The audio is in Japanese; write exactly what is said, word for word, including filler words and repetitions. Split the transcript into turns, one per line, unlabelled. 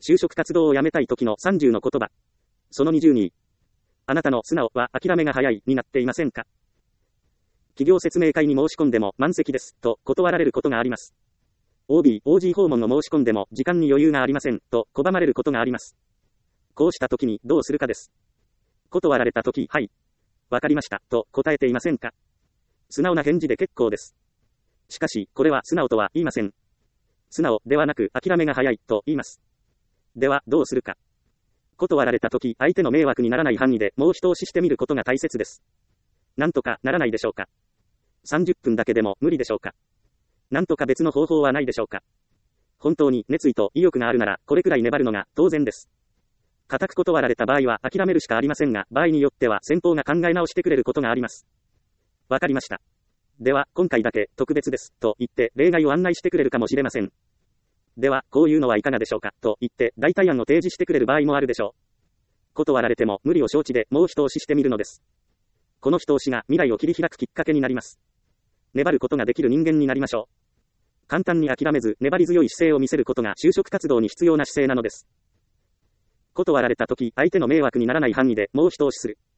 就職活動を辞めたい時のさんじゅうの言葉。そのにじゅうに。あなたの素直は諦めが早いになっていませんか？企業説明会に申し込んでも満席です、と断られることがあります。オービー、オージー 訪問を申し込んでも時間に余裕がありません、と拒まれることがあります。こうした時にどうするかです。断られた時、はい。わかりました、と答えていませんか？素直な返事で結構です。しかし、これは素直とは言いません。素直ではなく諦めが早いと言います。では、どうするか。断られた時、相手の迷惑にならない範囲でもう一押ししてみることが大切です。なんとかならないでしょうか。さんじゅっぷんだけでも無理でしょうか。なんとか別の方法はないでしょうか。本当に熱意と意欲があるなら、これくらい粘るのが当然です。固く断られた場合は諦めるしかありませんが、場合によっては先方が考え直してくれることがあります。わかりました。では、今回だけ特別です、と言って例外を案内してくれるかもしれません。では、こういうのはいかがでしょうか、と言って代替案を提示してくれる場合もあるでしょう。断られても無理を承知でもう一押ししてみるのです。この一押しが未来を切り開くきっかけになります。粘ることができる人間になりましょう。簡単に諦めず粘り強い姿勢を見せることが就職活動に必要な姿勢なのです。断られた時、相手の迷惑にならない範囲でもう一押しする。